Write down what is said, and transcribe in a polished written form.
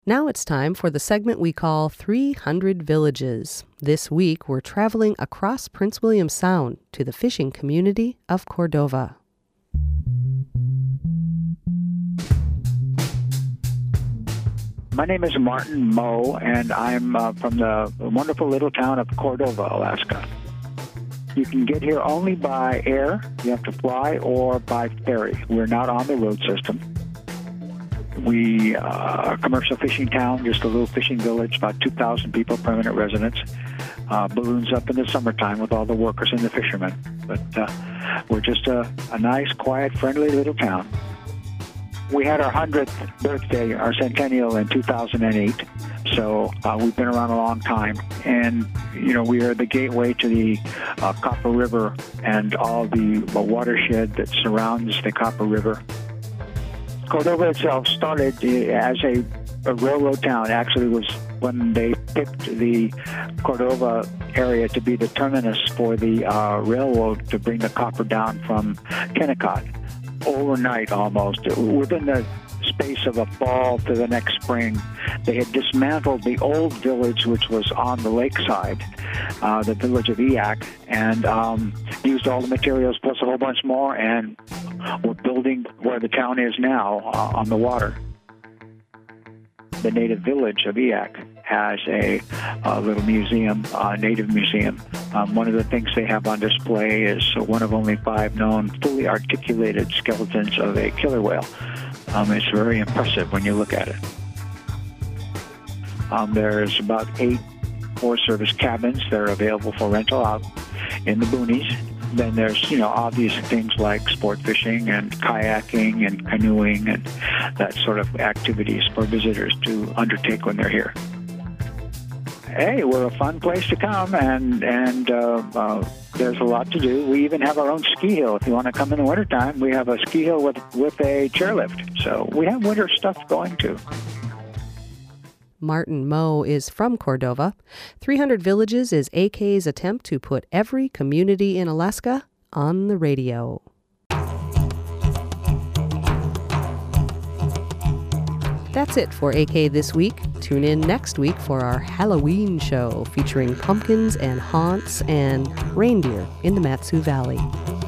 Now it's time for the segment we call 300 Villages. This week, we're traveling across Prince William Sound to the fishing community of Cordova. My name is Martin Moe, and I'm from the wonderful little town of Cordova, Alaska. You can get here only by air, you have to fly, or by ferry. We're not on the road system. We are a commercial fishing town, just a little fishing village, about 2,000 people, permanent residents. Balloons up in the summertime with all the workers and the fishermen. But we're just a nice, quiet, friendly little town. We had our 100th birthday, our centennial, in 2008. So we've been around a long time. And, you know, we are the gateway to the Copper River and all the watershed that surrounds the Copper River. Cordova itself started as a railroad town. Actually, was when they picked the Cordova area to be the terminus for the railroad to bring the copper down from Kennecott. Overnight, almost, within the space of a fall to the next spring, they had dismantled the old village, which was on the lakeside, the village of Eyak, and used all the materials plus a whole bunch more, and we're building where the town is now on the water. The native village of Eyak has a little museum, native museum. One of the things they have on display is one of only 5 known fully articulated skeletons of a killer whale. It's very impressive when you look at it. There's about 8 Forest Service cabins that are available for rental out in the boonies. Then there's, obvious things like sport fishing and kayaking and canoeing and that sort of activities for visitors to undertake when they're here. Hey, we're a fun place to come, and there's a lot to do. We even have our own ski hill. If you want to come in the wintertime, we have a ski hill with a chairlift. So we have winter stuff going too. Martin Moe is from Cordova. 300 Villages is AK's attempt to put every community in Alaska on the radio. That's it for AK this week. Tune in next week for our Halloween show featuring pumpkins and haunts and reindeer in the Mat-Su Valley.